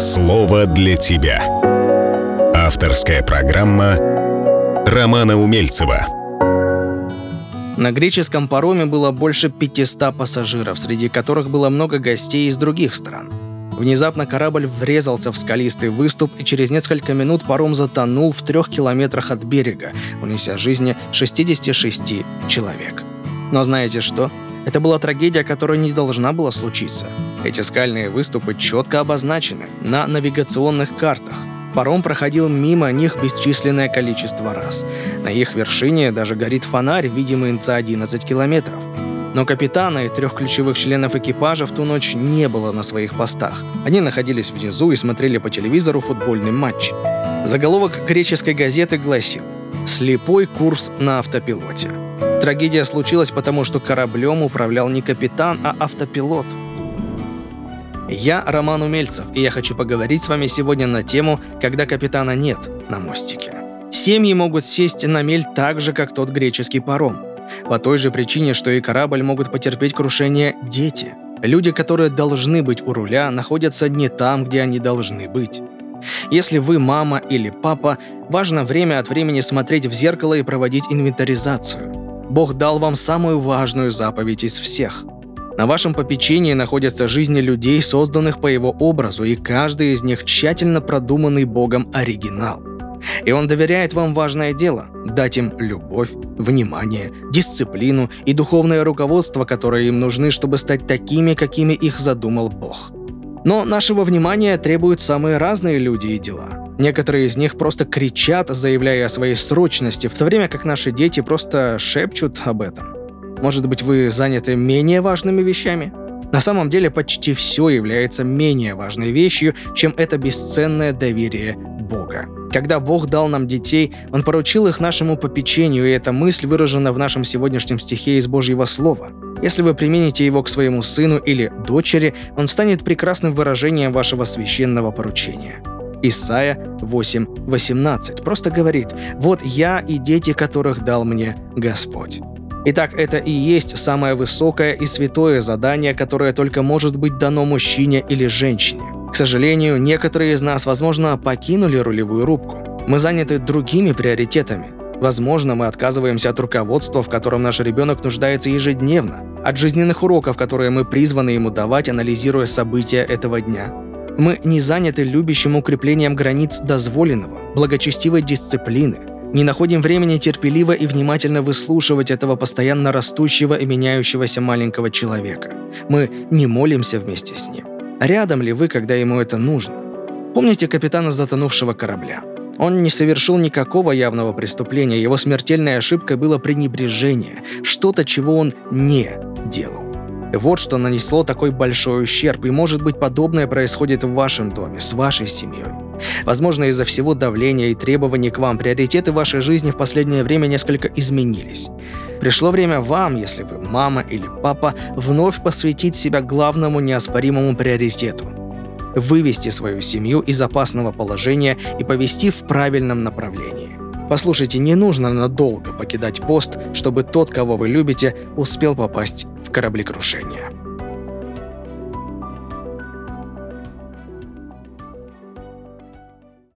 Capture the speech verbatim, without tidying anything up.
Слово для тебя. Авторская программа Романа Умельцева. На греческом пароме было больше пятисот пассажиров, среди которых было много гостей из других стран. Внезапно корабль врезался в скалистый выступ, и через несколько минут паром затонул в трех километрах от берега, унеся жизни шестидесяти шести человек. Но знаете что? Это была трагедия, которая не должна была случиться. Эти скальные выступы четко обозначены на навигационных картах. Паром проходил мимо них бесчисленное количество раз. На их вершине даже горит фонарь, видимый за одиннадцать километров. Но капитана и трех ключевых членов экипажа в ту ночь не было на своих постах. Они находились внизу и смотрели по телевизору футбольный матч. Заголовок греческой газеты гласил: «Слепой курс на автопилоте». Трагедия случилась потому, что кораблем управлял не капитан, а автопилот. Я Роман Умельцев, и я хочу поговорить с вами сегодня на тему «Когда капитана нет на мостике». Семьи могут сесть на мель так же, как тот греческий паром. По той же причине, что и корабль, могут потерпеть крушение дети. Люди, которые должны быть у руля, находятся не там, где они должны быть. Если вы мама или папа, важно время от времени смотреть в зеркало и проводить инвентаризацию. Бог дал вам самую важную заповедь из всех. На вашем попечении находятся жизни людей, созданных по Его образу, и каждый из них тщательно продуманный Богом оригинал. И Он доверяет вам важное дело – дать им любовь, внимание, дисциплину и духовное руководство, которые им нужны, чтобы стать такими, какими их задумал Бог. Но нашего внимания требуют самые разные люди и дела. Некоторые из них просто кричат, заявляя о своей срочности, в то время как наши дети просто шепчут об этом. Может быть, вы заняты менее важными вещами? На самом деле почти все является менее важной вещью, чем это бесценное доверие Бога. Когда Бог дал нам детей, Он поручил их нашему попечению, и эта мысль выражена в нашем сегодняшнем стихе из Божьего Слова. Если вы примените его к своему сыну или дочери, он станет прекрасным выражением вашего священного поручения. Исайя восемь восемнадцать просто говорит: «Вот я и дети, которых дал мне Господь». Итак, это и есть самое высокое и святое задание, которое только может быть дано мужчине или женщине. К сожалению, некоторые из нас, возможно, покинули рулевую рубку. Мы заняты другими приоритетами. Возможно, мы отказываемся от руководства, в котором наш ребенок нуждается ежедневно, от жизненных уроков, которые мы призваны ему давать, анализируя события этого дня. Мы не заняты любящим укреплением границ дозволенного, благочестивой дисциплины, не находим времени терпеливо и внимательно выслушивать этого постоянно растущего и меняющегося маленького человека. Мы не молимся вместе с ним. Рядом ли вы, когда ему это нужно? Помните капитана затонувшего корабля? Он не совершил никакого явного преступления, его смертельной ошибкой было пренебрежение, что-то, чего он не делал. Вот что нанесло такой большой ущерб, и, может быть, подобное происходит в вашем доме, с вашей семьей. Возможно, из-за всего давления и требований к вам приоритеты вашей жизни в последнее время несколько изменились. Пришло время вам, если вы мама или папа, вновь посвятить себя главному неоспоримому приоритету – вывести свою семью из опасного положения и повести в правильном направлении. Послушайте, не нужно надолго покидать пост, чтобы тот, кого вы любите, успел попасть в кораблекрушение.